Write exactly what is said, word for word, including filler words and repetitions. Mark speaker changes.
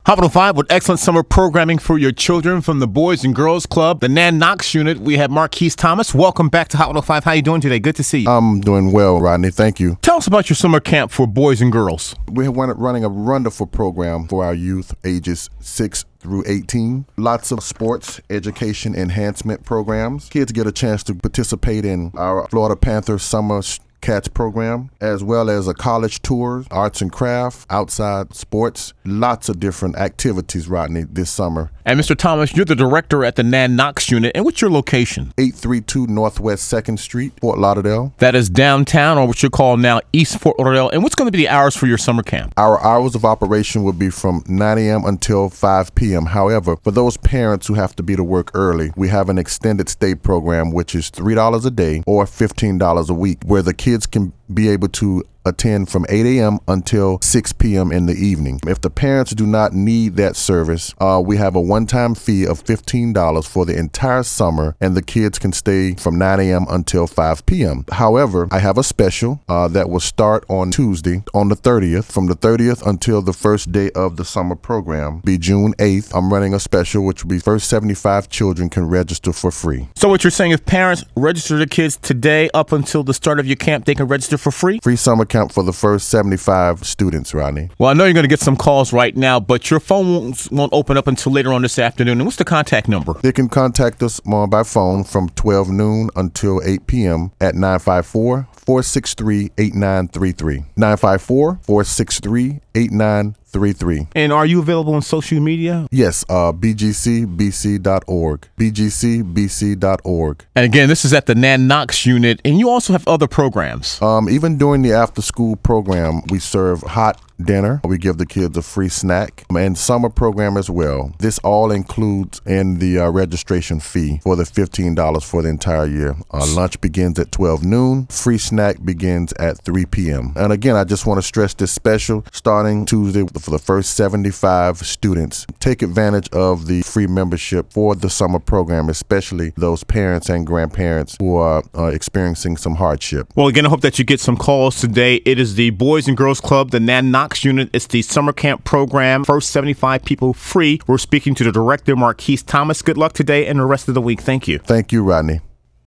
Speaker 1: Hot one oh five with excellent summer programming for your children from the Boys and Girls Club, the Nan Knox unit. We have Marquise Thomas. Welcome back to Hot one oh five. How you doing today? Good to see you.
Speaker 2: I'm doing well, Rodney. Thank you.
Speaker 1: Tell us about your summer camp for boys and girls.
Speaker 2: We're running a wonderful program for our youth ages six through eighteen. Lots of sports, education, enhancement programs. Kids get a chance to participate in our Florida Panthers Summer Cats program, as well as a college tour, arts and craft, outside sports, lots of different activities, Rodney, this summer.
Speaker 1: And Mister Thomas, you're the director at the Nan Knox unit. And what's your location?
Speaker 2: eight thirty-two Northwest second Street, Fort Lauderdale.
Speaker 1: That is downtown, or what you call now East Fort Lauderdale. And what's going to be the hours for your summer camp?
Speaker 2: Our hours of operation will be from nine a.m. until five p.m. However, for those parents who have to be to work early, we have an extended stay program, which is three dollars a day or fifteen dollars a week, where the kids can be able to attend from eight a.m. until six p.m. in the evening. If the parents do not need that service, uh, we have a one-time fee of fifteen dollars for the entire summer, and the kids can stay from nine a.m. until five p.m. However, I have a special uh, that will start on Tuesday, on the thirtieth. From the thirtieth until the first day of the summer program, be June eighth. I'm running a special, which will be first seventy-five children can register for free.
Speaker 1: So what you're saying, if parents register their kids today up until the start of your camp, they can register for free?
Speaker 2: Free summer camp for the first seventy-five students, Rodney.
Speaker 1: Well, I know you're going to get some calls right now, but your phone won't, won't open up until later on this afternoon. And what's the contact number?
Speaker 2: They can contact us uh, by phone from twelve noon until eight p.m. at nine five four, four six three, eight nine three three. nine five four, four six three, eight nine three three.
Speaker 1: And are you available on social media?
Speaker 2: Yes, uh, b g c b c dot org. b g c b c dot org.
Speaker 1: And again, this is at the Nan Knox unit, and you also have other programs.
Speaker 2: Um, even during the after-school program, we serve hot dinner. We give the kids a free snack and summer program as well. This all includes in the uh, registration fee for the fifteen dollars for the entire year. Uh, lunch begins at twelve noon. Free snack begins at three p.m. And again, I just want to stress this special starting Tuesday for the first seventy-five students. Take advantage of the free membership for the summer program, especially those parents and grandparents who are uh, experiencing some hardship.
Speaker 1: Well, again, I hope that you get some calls today. It is the Boys and Girls Club, the Nan Knox unit. It's the summer camp program. First seventy-five people free. We're speaking to the director, Marquise Thomas. Good luck today and the rest of the week. Thank you.
Speaker 2: Thank you, Rodney.